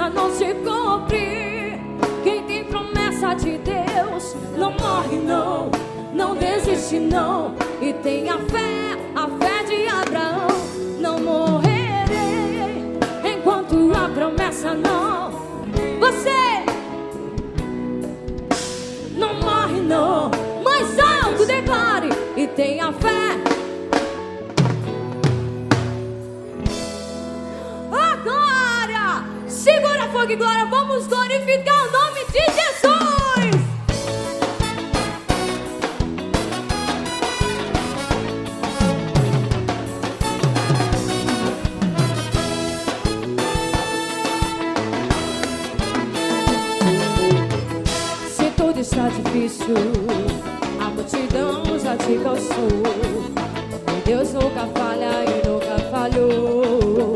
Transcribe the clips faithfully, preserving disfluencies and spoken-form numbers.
promessa não se cumpre. Quem tem promessa de Deus não morre não, não desiste não. E tenha fé, a fé de Abraão. Não morrerei enquanto a promessa não. Você não morre não. Mais alto declare e tenha fé. Agora, segura fogo e glória. Vamos glorificar o nome de Jesus. Se tudo está difícil, a multidão já te cansou. Deus nunca falha e nunca falhou.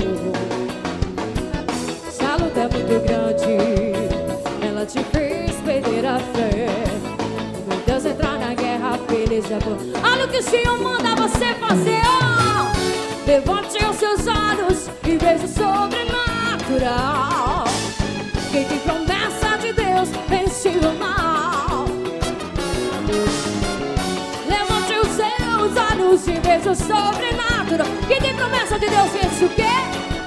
Se a luta é muito grande, ela te fez perder a fé. Quando Deus entrar na guerra, beleza. Olha o que o Senhor manda você fazer, ó. Levante os seus olhos e veja o sobrenatural. Quem tem promessa de Deus vence o mal. Levante os seus olhos e veja o sobrenatural. Quem tem promessa de Deus vence o quê?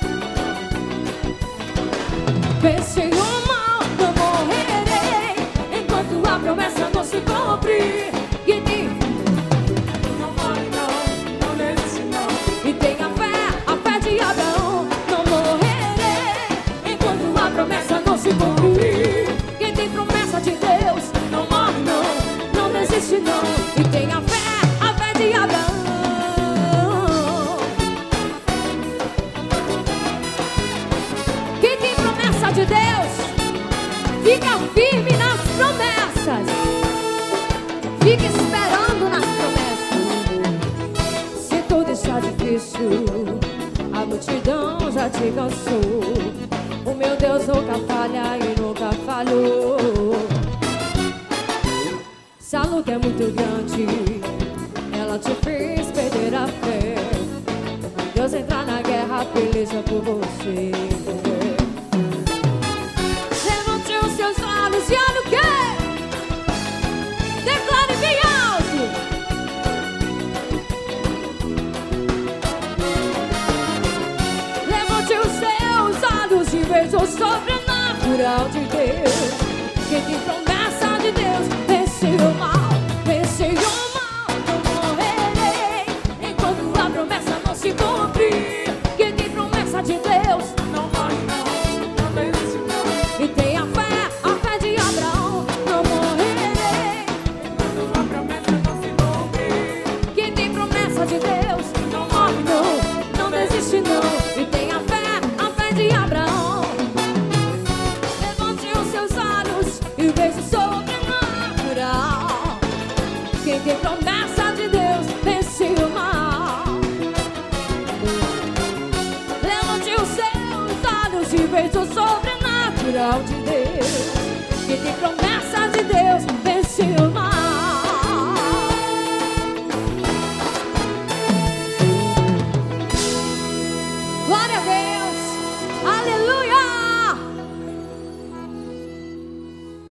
Vence o mal. Não morrerei enquanto a promessa não se cumpre. Quem tem não morre não, não desiste não. E tenha fé, a fé de Abraão. Não morrerei enquanto a promessa não se cumpre. Quem tem promessa de Deus não morre não, não desiste não. E tenha fé, a fé de Abraão. Quem tem promessa de Deus fica firme nas promessas. Fica esperando nas promessas. Se tudo está difícil, a multidão já te cansou. O meu Deus nunca falha e nunca falhou. Se a luta é muito grande, ela te fez perder a fé. Deus entrar na guerra, peleja por você. Levante os seus olhos e olha o quê? Declare bem alto. Levante os seus olhos e veja o sobrenatural de Deus. Quem tem promessa de Deus vence o mal, vence o mal. Não morrerei enquanto a promessa não se cumpre. Quem tem promessa de Deus não morre não, não desiste não. E tenha fé, a fé de Abraão. Não morrerei enquanto a promessa não se cumpre. Quem tem promessa de Deus não morre não, não desiste não. E tenha fé, a fé de Abraão. Levante os seus olhos e veja o sobrenatural. Quem tem promessa de Deus vence o mal. Levante os seus olhos e veja o sobrenatural de Deus. Quem tem promessa